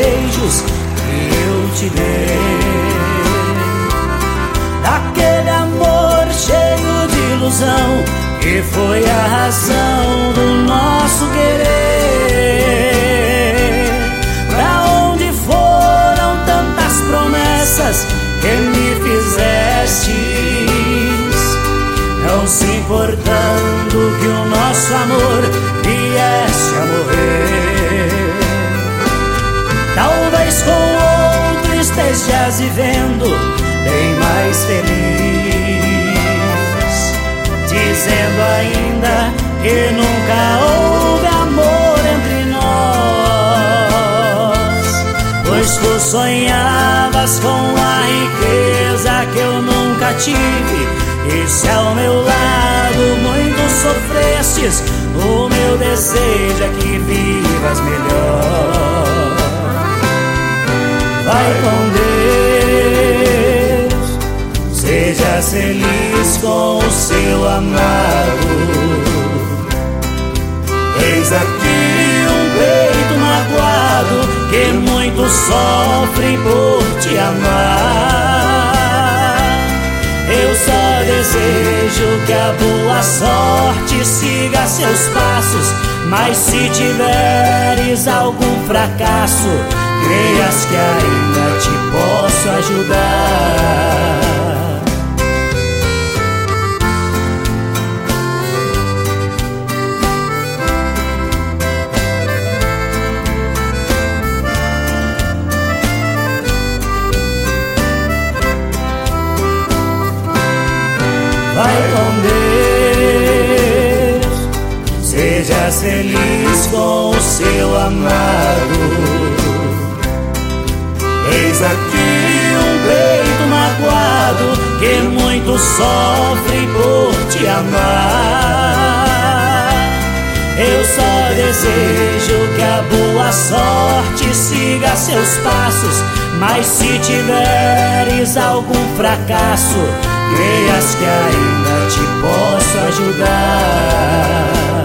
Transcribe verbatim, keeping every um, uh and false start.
beijos que eu te dei, daquele amor cheio de ilusão que foi a razão do nosso querer. Pra onde foram tantas promessas que me fizestes, não se importando que o nosso amor viesse a morrer? Talvez com outro estejas vivendo bem mais feliz, dizendo ainda que nunca houve amor entre nós, pois tu sonhavas com a riqueza que eu nunca tive, e se ao meu lado muito sofrestes, o meu desejo é que vivas melhor. Vai com Deus, seja feliz com o seu amado. Eis aqui um peito magoado que muito sofre por te amar. Eu só desejo que a boa sorte siga seus passos, mas se tiveres algum fracasso, creias que ainda te posso ajudar. Vai com Deus, seja feliz com o seu amado. Eis aqui um peito magoado que muito sofre por te amar. Eu só desejo que a boa sorte siga seus passos, mas se tiveres algum fracasso, creias que ainda te posso ajudar.